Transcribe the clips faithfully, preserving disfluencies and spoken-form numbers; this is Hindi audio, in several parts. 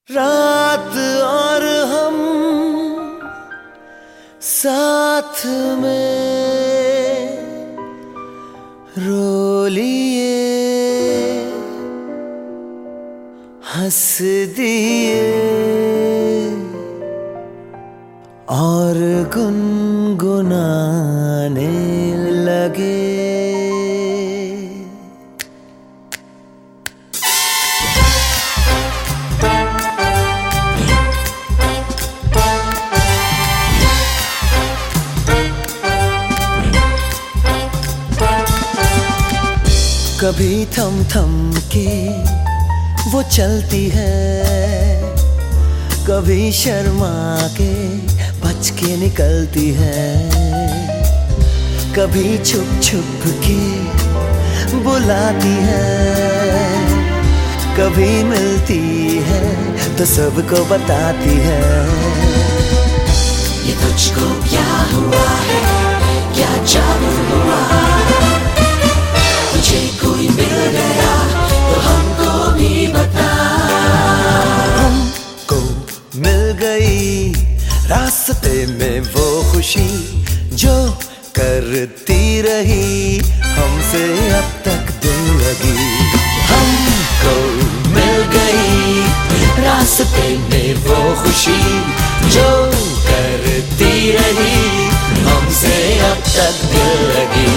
रात और हम साथ में रो लिए, हंस दिए और गुनगुनाने लगे। कभी थम थम के वो चलती है, कभी शर्मा के बच के निकलती है, कभी छुप छुप के बुलाती है, कभी मिलती है तो सबको बताती है। ये तुझको क्या हुआ है, क्या जादू हुआ, तुझे कोई मिल गया तो हमको भी बता। हमको मिल गई रास्ते में वो खुशी जो करती रही हमसे अब तक दिल लगी। हमको मिल गई रास्ते में वो खुशी जो करती रही हमसे अब तक दिल लगी।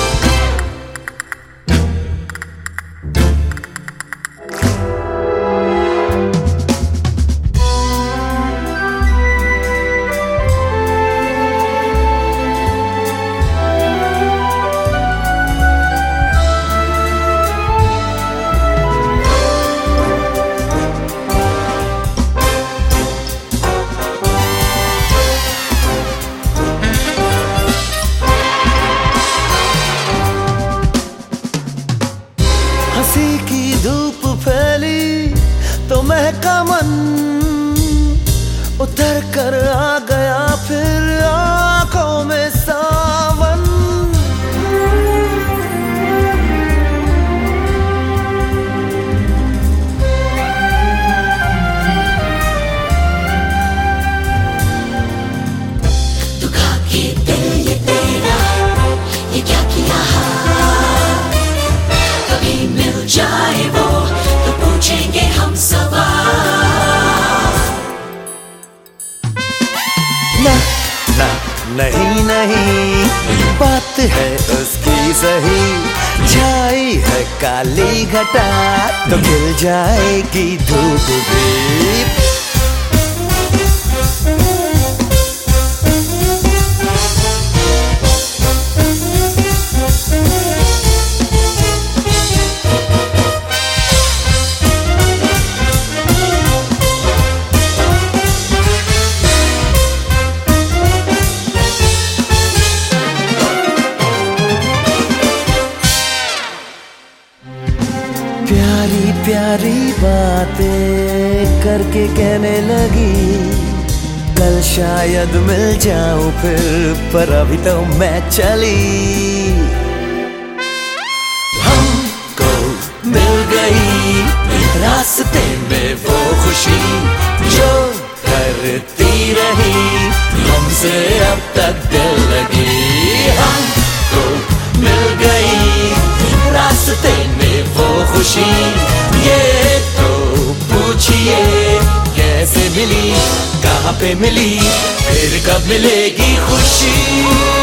हंसी की धूप फैली तो महका मन, उतर कर आ गया फिर आंखों में सावन। दुखा के दिल ये तेरा ये क्या किया, कभी मिल जाए वो तो पूछेंगे हम सवाल। ना ना नहीं नहीं बात है उसकी सही, छाई है काली घटा तो खिल जाएगी धूप भी। प्यारी प्यारी बातें करके कहने लगी, कल शायद मिल जाऊं फिर पर अभी तो मैं चली। हमको मिल गई रास्ते में वो खुशी जो करती रही हमसे अब तक दिल लगी। हमको मिल गई रास्ते में वो खुशी, ये तो पूछिए कैसे मिली, कहाँ पे मिली, फिर कब मिलेगी खुशी।